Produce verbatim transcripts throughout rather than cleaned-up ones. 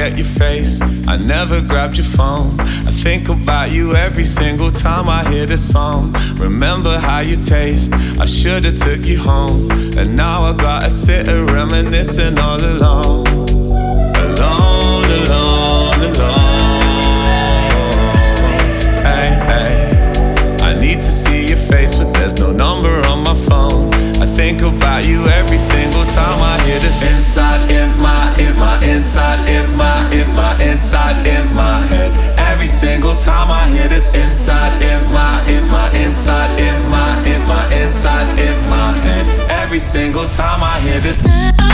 forget your face, I never grabbed your phone. I think about you every single time I hear this song. Remember how you taste, I should've took you home. And now I gotta sit and reminiscing all alone. Alone, alone, alone. Hey, hey, I need to see your face, but there's no number on my phone. I think about you every single time I hear this. Inside, in my, in my, inside, in my, in my, inside, in my head. Every single time I hear this. Inside, in my, in my, inside, in my, in my, inside, in my head. Every single time I hear this.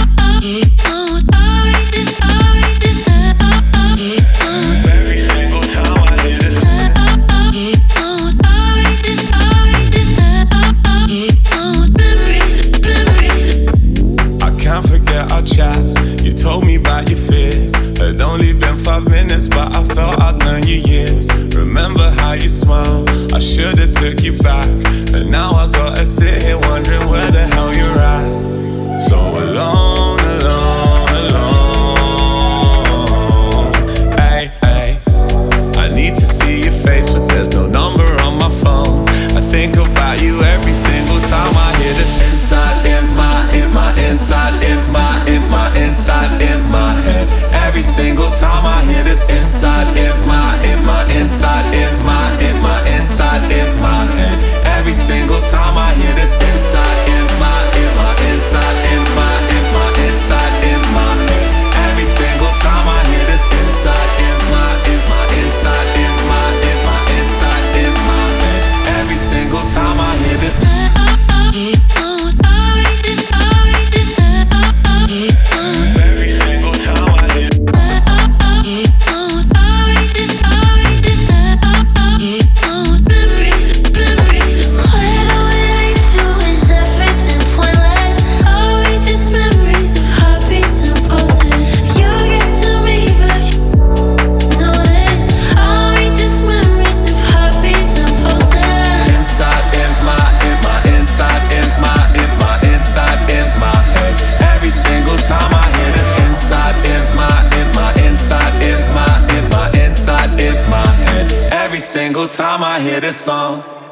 Every single time I hear this. I can't forget our chat. You told me about your fears. Had only been five minutes, but I felt I'd known you years. Remember how you smile, I should've took you back. And now I gotta sit here wondering where the hell you're at. So alone, alone, alone. Hey, hey, I need to see your face, but there's no number on my phone. I think about you every single time I hear this. Inside, in my, in my, inside, in my, in my, inside, in my head. Every single time I hear this. Inside, in my, in my, inside, in my, in my, inside, in my head. Every single time I hear this. Inside, in my, in my, inside, in my, in my, inside, in my head. Every single time I hear this. Inside, in my, in my, inside, in my, in my, inside, in my head. Every single time I hear this. Every single time I hear. Every single time I hear this song.